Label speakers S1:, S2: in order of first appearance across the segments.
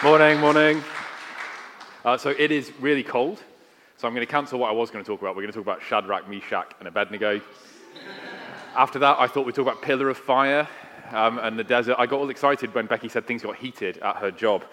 S1: Morning, morning. So it is really cold, so I'm going to cancel what I was going to talk about. We're going to talk about Shadrach, Meshach, and Abednego. After that, I thought we'd talk about Pillar of Fire and the desert. I got all excited when Becky said things got heated at her job.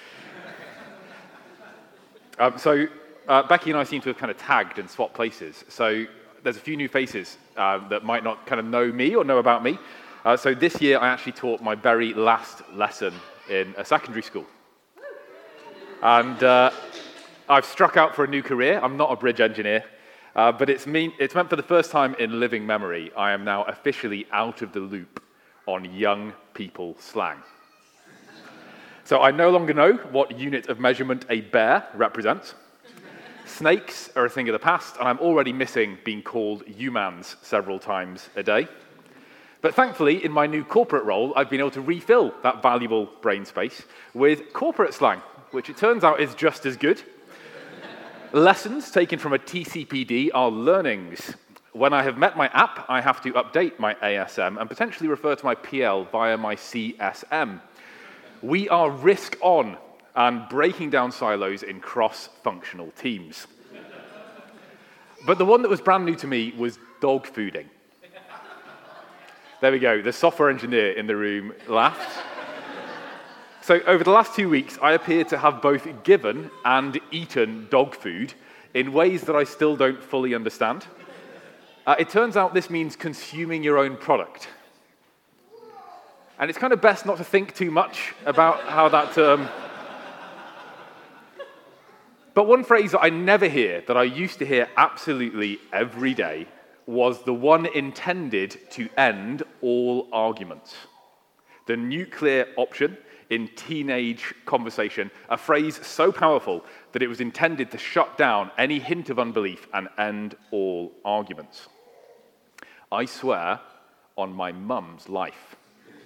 S1: Becky and I seem to have kind of tagged and swapped places. So there's a few new faces that might not kind of know me or know about me. So this year, I actually taught my very last lesson in a secondary school. And I've struck out for a new career. I'm not a bridge engineer, but it's meant for the first time in living memory, I am now officially out of the loop on young people slang. So I no longer know what unit of measurement a bear represents. Snakes are a thing of the past, and I'm already missing being called humans several times a day. But thankfully, in my new corporate role, I've been able to refill that valuable brain space with corporate slang, which it turns out is just as good. Lessons taken from a TCPD are learnings. When I have met my app, I have to update my ASM and potentially refer to my PL via my CSM. We are risk on and breaking down silos in cross-functional teams. But the one that was brand new to me was dog fooding. There we go, the software engineer in the room laughed. So over the last 2 weeks, I appear to have both given and eaten dog food in ways that I still don't fully understand. It turns out this means consuming your own product. And it's kind of best not to think too much about how that term... But one phrase that I never hear, that I used to hear absolutely every day, was the one intended to end all arguments. The nuclear option in teenage conversation, a phrase so powerful that it was intended to shut down any hint of unbelief and end all arguments. I swear on my mum's life.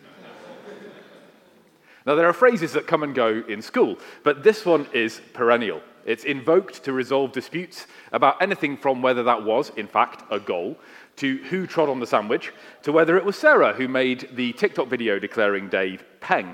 S1: Now, there are phrases that come and go in school, but this one is perennial. It's invoked to resolve disputes about anything from whether that was, in fact, a goal, to who trod on the sandwich, to whether it was Sarah who made the TikTok video declaring Dave Peng.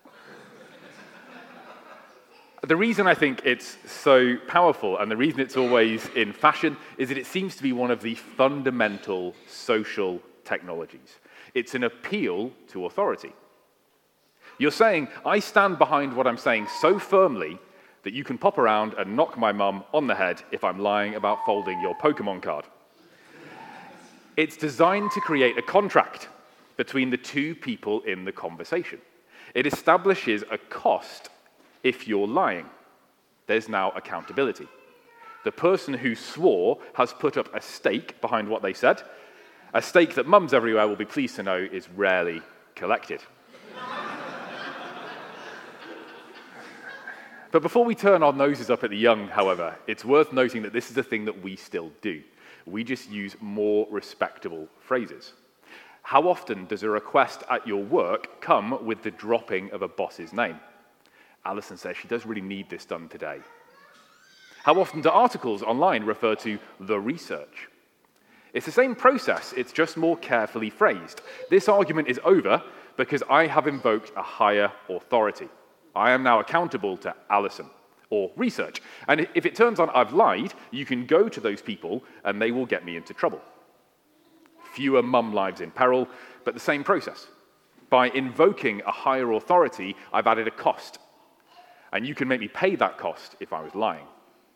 S1: The reason I think it's so powerful and the reason it's always in fashion is that it seems to be one of the fundamental social technologies. It's an appeal to authority. You're saying, I stand behind what I'm saying so firmly that you can pop around and knock my mum on the head if I'm lying about folding your Pokemon card. It's designed to create a contract between the two people in the conversation. It establishes a cost if you're lying. There's now accountability. The person who swore has put up a stake behind what they said, a stake that mums everywhere will be pleased to know is rarely collected. But before we turn our noses up at the young, however, it's worth noting that this is a thing that we still do. We just use more respectable phrases. How often does a request at your work come with the dropping of a boss's name? Alison says she does really need this done today. How often do articles online refer to the research? It's the same process, it's just more carefully phrased. This argument is over because I have invoked a higher authority. I am now accountable to Alison, or research. And if it turns out I've lied, you can go to those people and they will get me into trouble. Fewer mum lives in peril, but the same process. By invoking a higher authority, I've added a cost. And you can make me pay that cost if I was lying.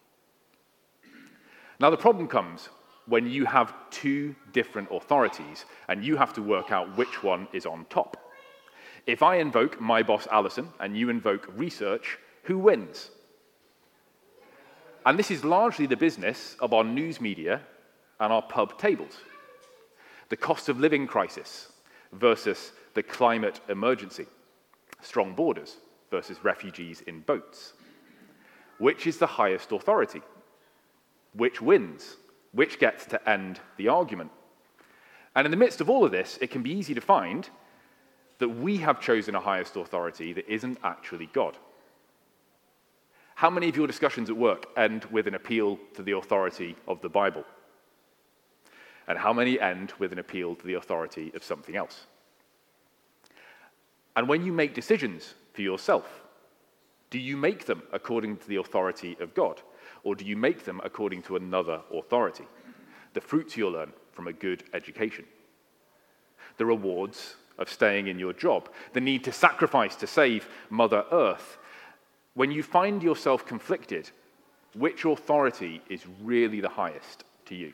S1: Now the problem comes when you have two different authorities and you have to work out which one is on top. If I invoke my boss Alison and you invoke research, who wins? And this is largely the business of our news media and our pub tables. The cost of living crisis versus the climate emergency. Strong borders versus refugees in boats. Which is the highest authority? Which wins? Which gets to end the argument? And in the midst of all of this, it can be easy to find that we have chosen a highest authority that isn't actually God. How many of your discussions at work end with an appeal to the authority of the Bible? And how many end with an appeal to the authority of something else? And when you make decisions for yourself, Do you make them according to the authority of God, or do you make them according to another authority? The fruits you'll learn from a good education. The rewards of staying in your job. The need to sacrifice to save Mother Earth. When you find yourself conflicted, which authority is really the highest to you?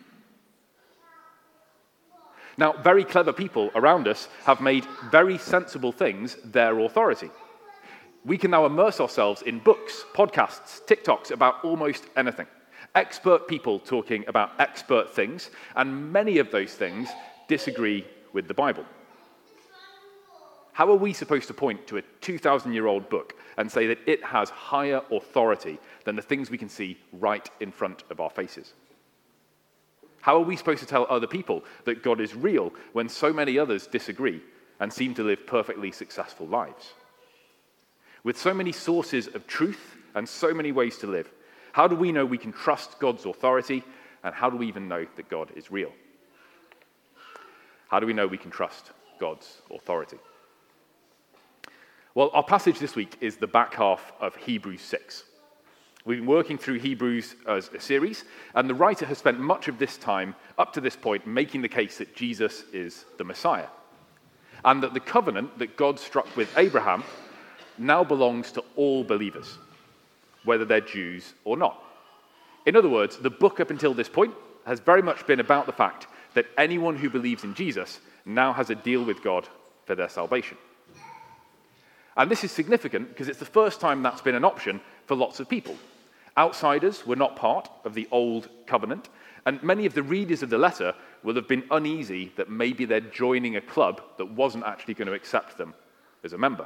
S1: Now, very clever people around us have made very sensible things their authority. We can now immerse ourselves in books, podcasts, TikToks about almost anything. Expert people talking about expert things, and many of those things disagree with the Bible. How are we supposed to point to a 2,000-year-old book and say that it has higher authority than the things we can see right in front of our faces? How are we supposed to tell other people that God is real when so many others disagree and seem to live perfectly successful lives? With so many sources of truth and so many ways to live, how do we know we can trust God's authority, and how do we even know that God is real? How do we know we can trust God's authority? Well, our passage this week is the back half of Hebrews 6. We've been working through Hebrews as a series, and the writer has spent much of this time, up to this point, making the case that Jesus is the Messiah, and that the covenant that God struck with Abraham now belongs to all believers, whether they're Jews or not. In other words, the book up until this point has very much been about the fact that anyone who believes in Jesus now has a deal with God for their salvation. And this is significant because it's the first time that's been an option for lots of people. Outsiders were not part of the old covenant, and many of the readers of the letter will have been uneasy that maybe they're joining a club that wasn't actually going to accept them as a member.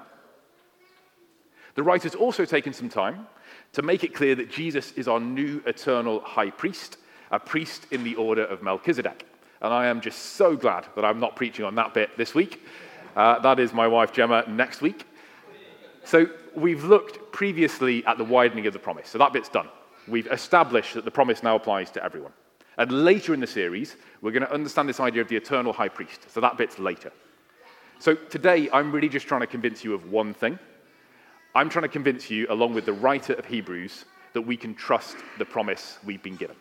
S1: The writer's also taken some time to make it clear that Jesus is our new eternal high priest, a priest in the order of Melchizedek. And I am just so glad that I'm not preaching on that bit this week. That is my wife Gemma next week. So we've looked previously at the widening of the promise. So that bit's done. We've established that the promise now applies to everyone. And later in the series, we're going to understand this idea of the eternal high priest. So that bit's later. So today, I'm really just trying to convince you of one thing. I'm trying to convince you, along with the writer of Hebrews, that we can trust the promise we've been given.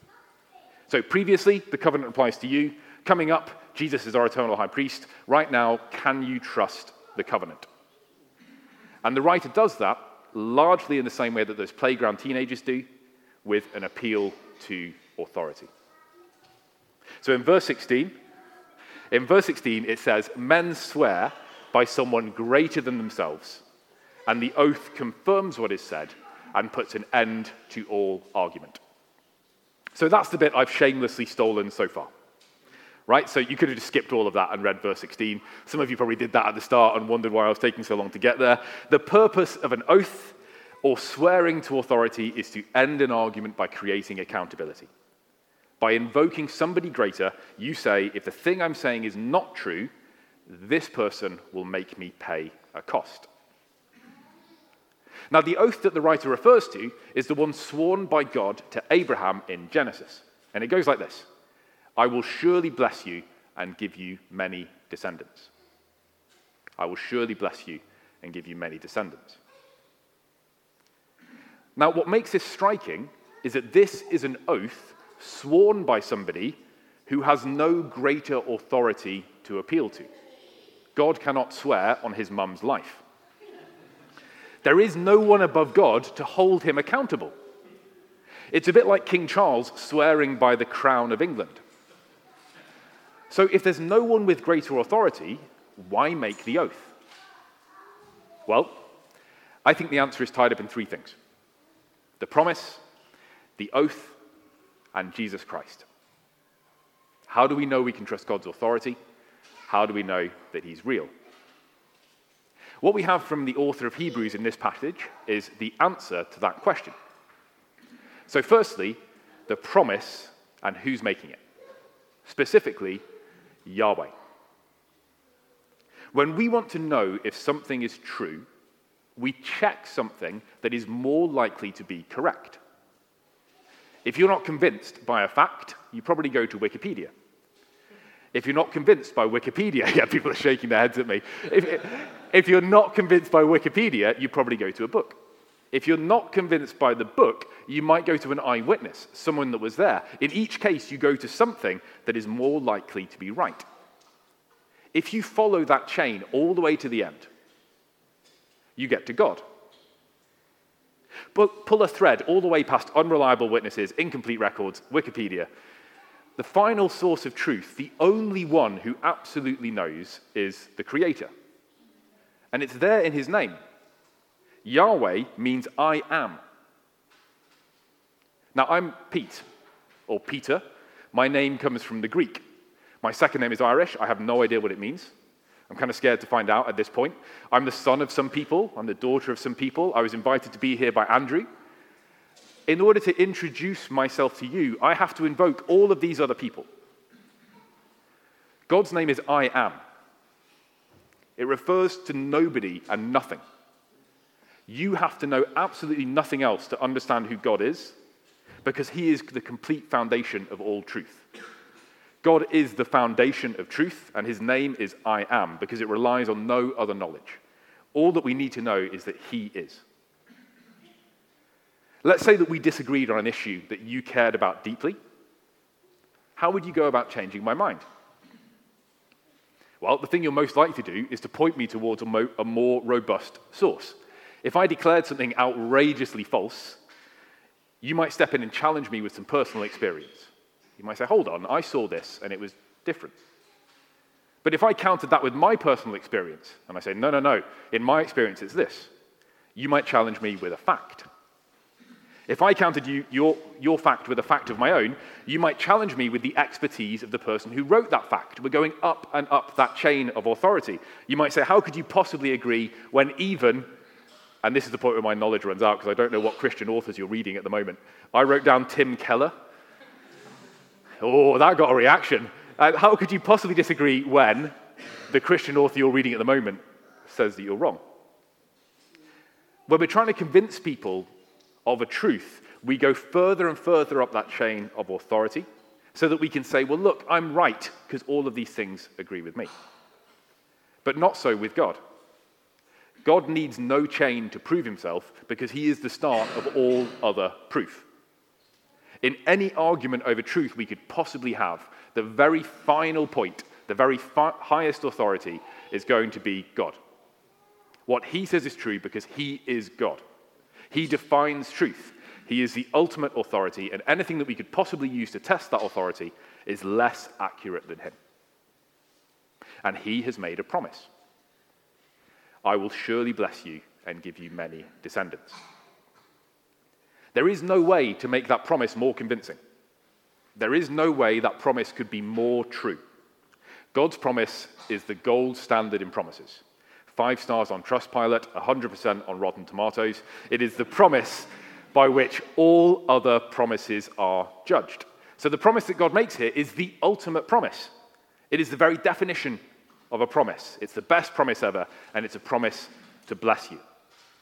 S1: So previously, the covenant applies to you. Coming up, Jesus is our eternal high priest. Right now, can you trust the covenant? And the writer does that largely in the same way that those playground teenagers do, with an appeal to authority. So in verse 16, it says, "Men swear by someone greater than themselves, and the oath confirms what is said and puts an end to all argument." So that's the bit I've shamelessly stolen so far. Right? So you could have just skipped all of that and read verse 16. Some of you probably did that at the start and wondered why I was taking so long to get there. The purpose of an oath or swearing to authority is to end an argument by creating accountability. By invoking somebody greater, you say, if the thing I'm saying is not true, this person will make me pay a cost. Now, the oath that the writer refers to is the one sworn by God to Abraham in Genesis. And it goes like this: "I will surely bless you and give you many descendants." I will surely bless you and give you many descendants. Now, what makes this striking is that this is an oath sworn by somebody who has no greater authority to appeal to. God cannot swear on his mum's life. There is no one above God to hold him accountable. It's a bit like King Charles swearing by the crown of England. So if there's no one with greater authority, why make the oath? Well, I think the answer is tied up in three things: the promise, the oath, and Jesus Christ. How do we know we can trust God's authority? How do we know that he's real? What we have from the author of Hebrews in this passage is the answer to that question. So firstly, the promise and who's making it. Specifically, Yahweh. When we want to know if something is true, we check something that is more likely to be correct. If you're not convinced by a fact, you probably go to Wikipedia. If you're not convinced by Wikipedia, yeah, people are shaking their heads at me. If you're not convinced by Wikipedia, you probably go to a book. If you're not convinced by the book, you might go to an eyewitness, someone that was there. In each case, you go to something that is more likely to be right. If you follow that chain all the way to the end, you get to God. But pull a thread all the way past unreliable witnesses, incomplete records, Wikipedia. The final source of truth, the only one who absolutely knows, is the Creator. And it's there in his name. Yahweh means I am. Now, I'm Pete, or Peter. My name comes from the Greek. My second name is Irish. I have no idea what it means. I'm kind of scared to find out at this point. I'm the son of some people. I'm the daughter of some people. I was invited to be here by Andrew. In order to introduce myself to you, I have to invoke all of these other people. God's name is I am. It refers to nobody and nothing. You have to know absolutely nothing else to understand who God is, because he is the complete foundation of all truth. God is the foundation of truth, and his name is I am, because it relies on no other knowledge. All that we need to know is that he is. Let's say that we disagreed on an issue that you cared about deeply. How would you go about changing my mind? Well, the thing you're most likely to do is to point me towards a more robust source. If I declared something outrageously false, you might step in and challenge me with some personal experience. You might say, hold on, I saw this and it was different. But if I countered that with my personal experience, and I say, no, in my experience it's this, you might challenge me with a fact. If I countered your fact with a fact of my own, you might challenge me with the expertise of the person who wrote that fact. We're going up and up that chain of authority. You might say, how could you possibly agree when even, and this is the point where my knowledge runs out because I don't know what Christian authors you're reading at the moment. I wrote down Tim Keller. Oh, that got a reaction. How could you possibly disagree when the Christian author you're reading at the moment says that you're wrong? When we're trying to convince people of a truth, we go further and further up that chain of authority so that we can say, well, look, I'm right because all of these things agree with me. But not so with God. God needs no chain to prove himself because he is the start of all other proof. In any argument over truth we could possibly have, the very final point, the very highest authority is going to be God. What he says is true because he is God. He defines truth. He is the ultimate authority, and anything that we could possibly use to test that authority is less accurate than him. And he has made a promise. I will surely bless you and give you many descendants. There is no way to make that promise more convincing. There is no way that promise could be more true. God's promise is the gold standard in promises. 5 stars on Trustpilot, 100% on Rotten Tomatoes. It is the promise by which all other promises are judged. So the promise that God makes here is the ultimate promise. It is the very definition of a promise. It's the best promise ever, and it's a promise to bless you.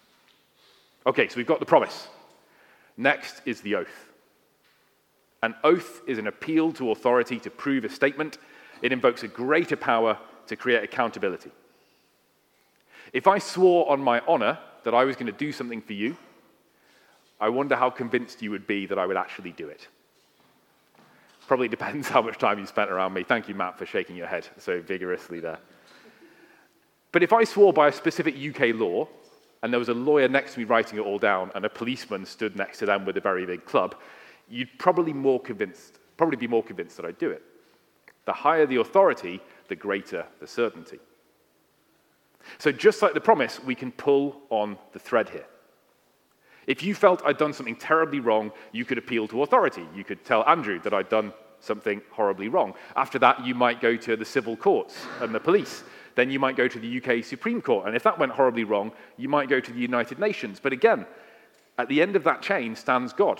S1: Okay, so we've got the promise. Next is the oath. An oath is an appeal to authority to prove a statement. It invokes a greater power to create accountability. If I swore on my honor that I was going to do something for you, I wonder how convinced you would be that I would actually do it. Probably depends how much time you spent around me. Thank you, Matt, for shaking your head so vigorously there. But if I swore by a specific UK law, and there was a lawyer next to me writing it all down, and a policeman stood next to them with a very big club, you'd probably be more convinced that I'd do it. The higher the authority, the greater the certainty. So just like the promise, we can pull on the thread here. If you felt I'd done something terribly wrong, you could appeal to authority. You could tell Andrew that I'd done something horribly wrong. After that, you might go to the civil courts and the police. Then you might go to the UK Supreme Court. And if that went horribly wrong, you might go to the United Nations. But again, at the end of that chain stands God,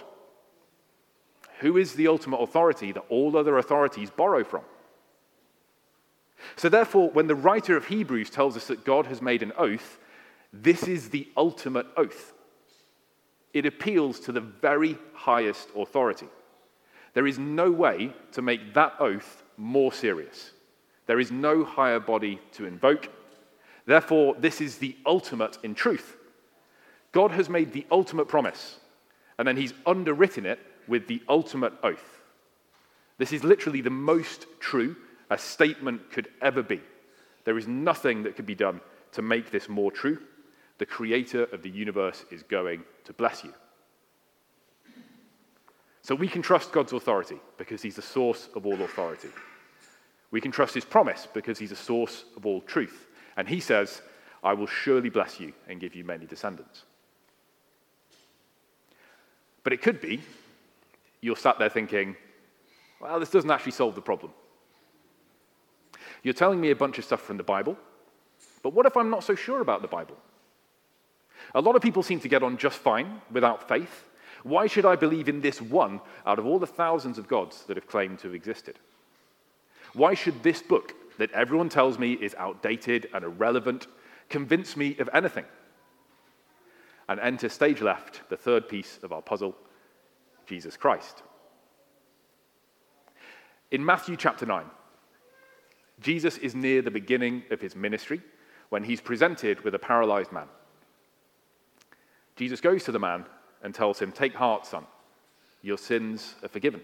S1: who is the ultimate authority that all other authorities borrow from. So therefore, when the writer of Hebrews tells us that God has made an oath, this is the ultimate oath. It appeals to the very highest authority. There is no way to make that oath more serious. There is no higher body to invoke. Therefore, this is the ultimate in truth. God has made the ultimate promise, and then he's underwritten it with the ultimate oath. This is literally the most true a statement could ever be. There is nothing that could be done to make this more true. The creator of the universe is going to bless you. So we can trust God's authority because he's the source of all authority. We can trust his promise because he's a source of all truth. And he says, I will surely bless you and give you many descendants. But it could be you're sat there thinking, well, this doesn't actually solve the problem. You're telling me a bunch of stuff from the Bible, but what if I'm not so sure about the Bible? A lot of people seem to get on just fine without faith. Why should I believe in this one out of all the thousands of gods that have claimed to have existed? Why should this book that everyone tells me is outdated and irrelevant convince me of anything? And enter stage left, the third piece of our puzzle, Jesus Christ. In Matthew chapter 9, Jesus is near the beginning of his ministry when he's presented with a paralyzed man. Jesus goes to the man and tells him, "Take heart, son, your sins are forgiven."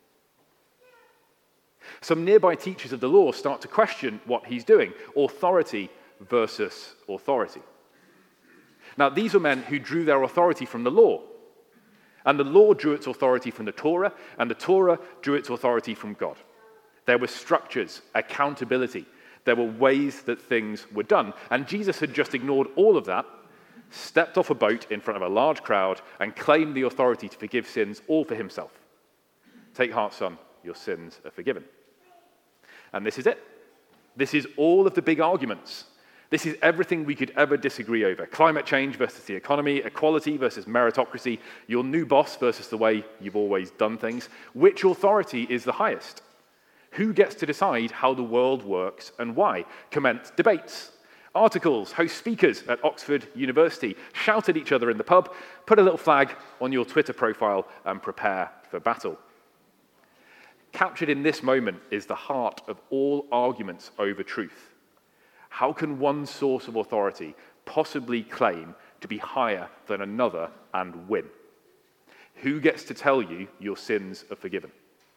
S1: Some nearby teachers of the law start to question what he's doing, authority versus authority. Now, these were men who drew their authority from the law, and the law drew its authority from the Torah, and the Torah drew its authority from God. There were structures, accountability, there were ways that things were done, and Jesus had just ignored all of that, stepped off a boat in front of a large crowd, and claimed the authority to forgive sins all for himself. Take heart, son, your sins are forgiven. And this is it. This is all of the big arguments. This is everything we could ever disagree over. Climate change versus the economy, equality versus meritocracy, your new boss versus the way you've always done things. Which authority is the highest? Who gets to decide how the world works and why? Commence debates. Articles, host speakers at Oxford University, shout at each other in the pub, put a little flag on your Twitter profile and prepare for battle. Captured in this moment is the heart of all arguments over truth. How can one source of authority possibly claim to be higher than another and win? Who gets to tell you your sins are forgiven?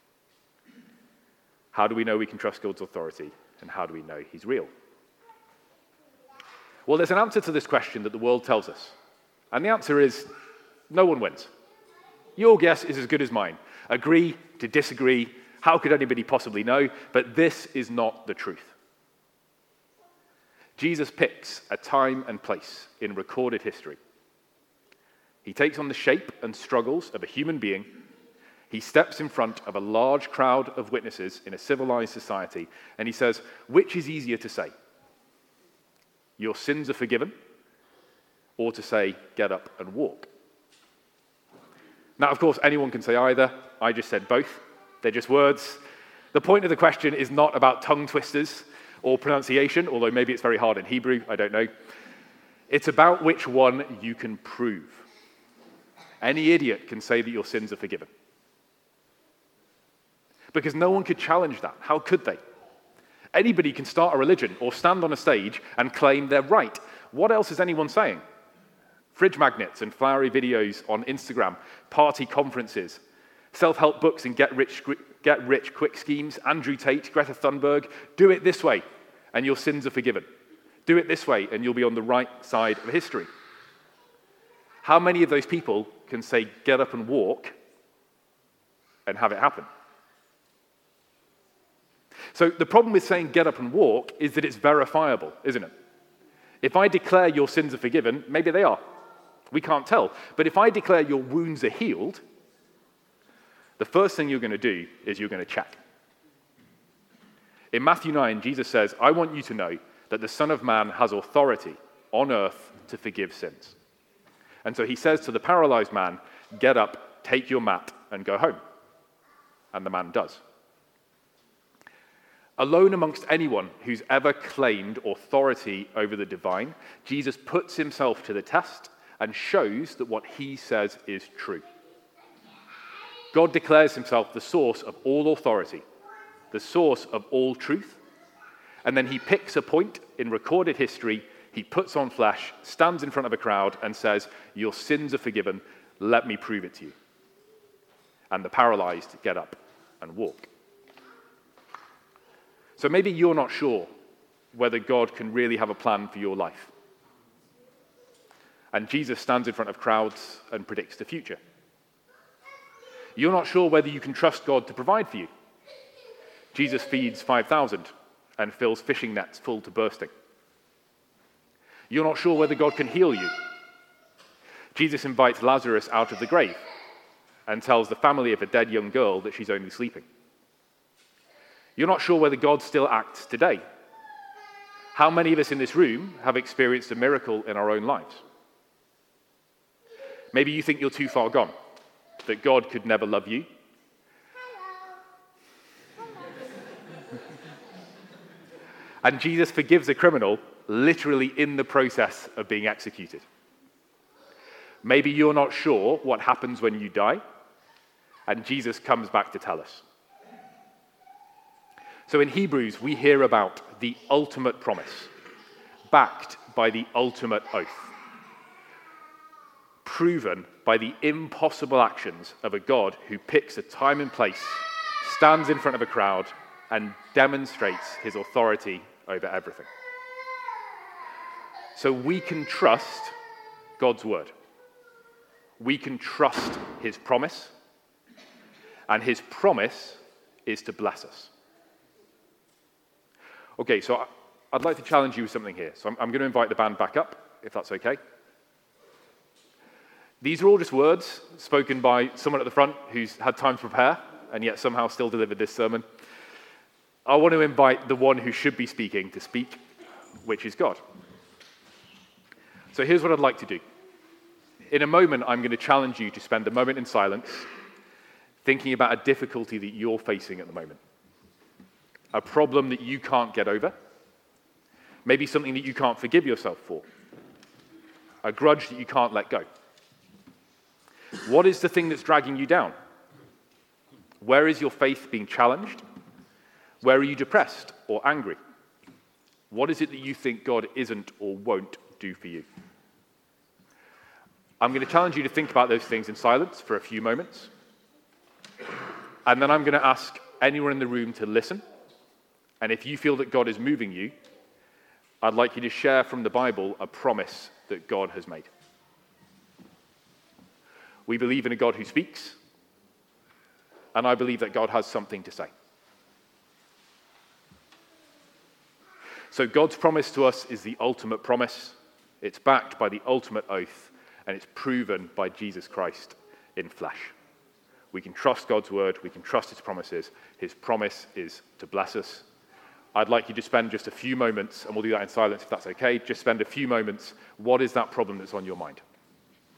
S1: How do we know we can trust God's authority, and how do we know he's real? Well, there's an answer to this question that the world tells us, and the answer is no one wins. Your guess is as good as mine. Agree to disagree. How could anybody possibly know? But this is not the truth. Jesus picks a time and place in recorded history. He takes on the shape and struggles of a human being. He steps in front of a large crowd of witnesses in a civilized society, and he says, which is easier to say? Your sins are forgiven, or to say, get up and walk? Now, of course, anyone can say either. I just said both. They're just words. The point of the question is not about tongue twisters or pronunciation, although maybe it's very hard in Hebrew, I don't know. It's about which one you can prove. Any idiot can say that your sins are forgiven. Because no one could challenge that. How could they? Anybody can start a religion or stand on a stage and claim they're right. What else is anyone saying? Fridge magnets and flowery videos on Instagram, party conferences, self-help books and get-rich-quick schemes, Andrew Tate, Greta Thunberg. Do it this way, and your sins are forgiven. Do it this way, and you'll be on the right side of history. How many of those people can say, get up and walk, and have it happen? So the problem with saying get up and walk is that it's verifiable, isn't it? If I declare your sins are forgiven, maybe they are. We can't tell. But if I declare your wounds are healed, the first thing you're going to do is you're going to check. In Matthew 9, Jesus says, I want you to know that the Son of Man has authority on earth to forgive sins. And so he says to the paralyzed man, get up, take your mat, and go home. And the man does. Alone amongst anyone who's ever claimed authority over the divine, Jesus puts himself to the test and shows that what he says is true. God declares himself the source of all authority, the source of all truth, and then he picks a point in recorded history, He puts on flesh, stands in front of a crowd, and says, "Your sins are forgiven. Let me prove it to you." And the paralyzed get up and walk. So maybe you're not sure whether God can really have a plan for your life. And Jesus stands in front of crowds and predicts the future. You're not sure whether you can trust God to provide for you. Jesus feeds 5,000 and fills fishing nets full to bursting. You're not sure whether God can heal you. Jesus invites Lazarus out of the grave and tells the family of a dead young girl that she's only sleeping. You're not sure whether God still acts today. How many of us in this room have experienced a miracle in our own lives? Maybe you think you're too far gone, that God could never love you. And Jesus forgives a criminal literally in the process of being executed. Maybe you're not sure what happens when you die, and Jesus comes back to tell us. So in Hebrews, we hear about the ultimate promise, backed by the ultimate oath, proven by the impossible actions of a God who picks a time and place, stands in front of a crowd, and demonstrates his authority over everything. So we can trust God's word. We can trust his promise, and his promise is to bless us. Okay, so I'd like to challenge you with something here. So I'm going to invite the band back up, if that's okay. These are all just words spoken by someone at the front who's had time to prepare and yet somehow still delivered this sermon. I want to invite the one who should be speaking to speak, which is God. So here's what I'd like to do. In a moment, I'm going to challenge you to spend a moment in silence, thinking about a difficulty that you're facing at the moment. A problem that you can't get over. Maybe something that you can't forgive yourself for. A grudge that you can't let go. What is the thing that's dragging you down? Where is your faith being challenged? Where are you depressed or angry? What is it that you think God isn't or won't do for you? I'm going to challenge you to think about those things in silence for a few moments. And then I'm going to ask anyone in the room to listen. And if you feel that God is moving you, I'd like you to share from the Bible a promise that God has made. We believe in a God who speaks, and I believe that God has something to say. So God's promise to us is the ultimate promise. It's backed by the ultimate oath, and it's proven by Jesus Christ in flesh. We can trust God's word. We can trust his promises. His promise is to bless us. I'd like you to spend just a few moments, and we'll do that in silence if that's okay. Just spend a few moments. What is that problem that's on your mind?